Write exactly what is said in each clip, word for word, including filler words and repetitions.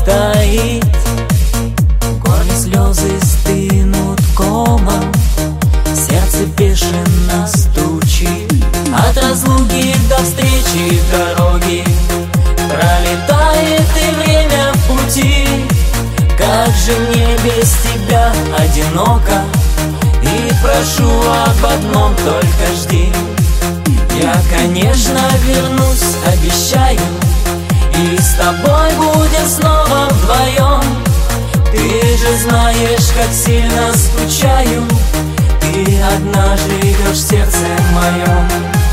таит. В горле слезы стынут комом, сердце бешено стучит. От разлуки до встречи дороги пролетает и время в пути. Как же мне без тебя одиноко, и прошу об одном только жди. Я, конечно, вернусь, обещаю, и с тобой будем снова вдвоем. Ты же знаешь, как сильно скучаю, ты одна живешь в сердце моем.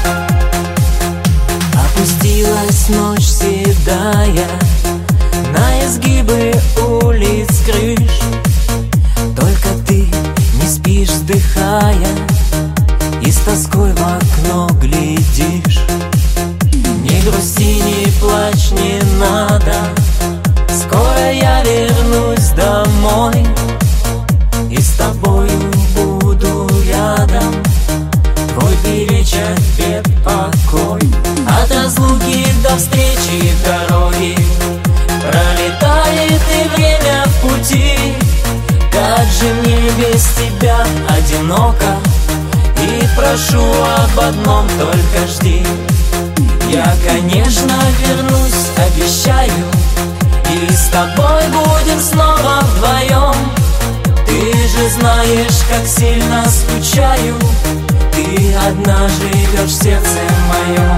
Опустилась ночь седая на изгибы улиц крыш. Только ты не спишь, вздыхая, и с тоской в окно глядишь. Не грусти, не плачь, не надо, скоро я вернусь домой, и с тобою буду рядом, твой беречь от бед покой. От разлуки до встречи дороги пролетает и время в пути. Как же мне без тебя одиноко, и прошу об одном только жди. Я, конечно, вернусь, обещаю, и с тобой будем снова вдвоем. Ты же знаешь, как сильно скучаю, ты одна живешь в сердце моем.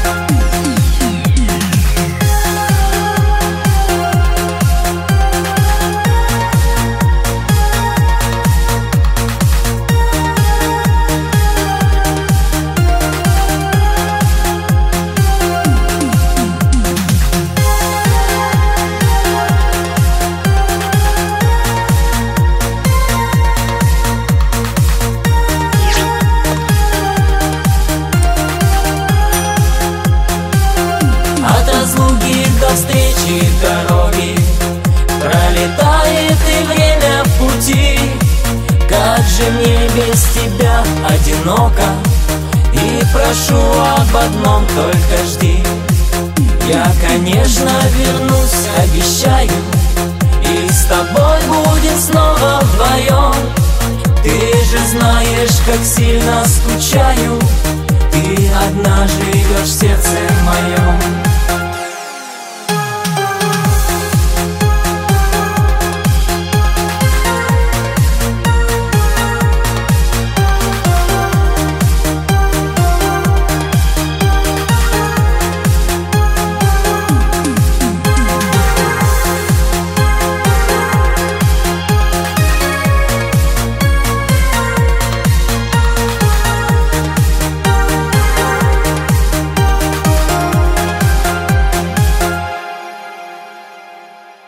До встречи дороги пролетает и время в пути. Как же мне без тебя одиноко, и прошу об одном только жди. Я, конечно, вернусь, обещаю, и с тобой будем снова вдвоем. Ты же знаешь, как сильно скучаю, ты одна живешь в сердце моем.